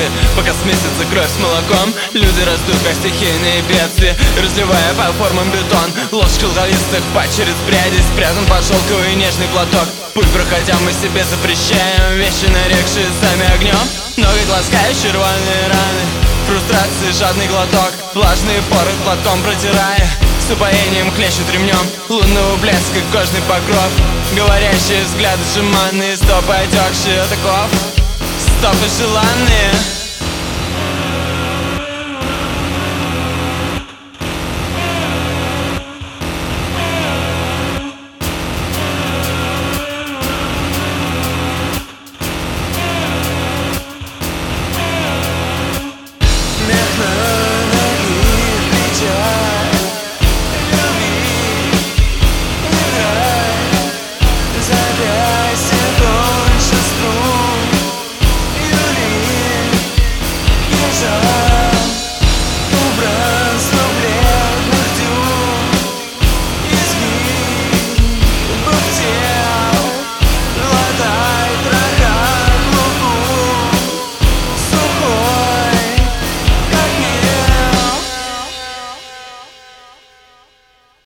следствие. Пока смесится кровь с молоком, люди растут как стихийные бедствия, разливая по формам бетон. Ложь шелковистых падчериц прядей спрятан под шелковый нежный платок. Путь проходя мы себе запрещаем вещи, нарекшие сами огнем. Ноги ласкающие рваные раны, фрустрации жадный глоток, влажные поры платком протирая, с упоением хлещут ремнем лунного блеска кожный покров. Говорящие взгляды жеманные, стопы отекшие от оков, стопы желанные.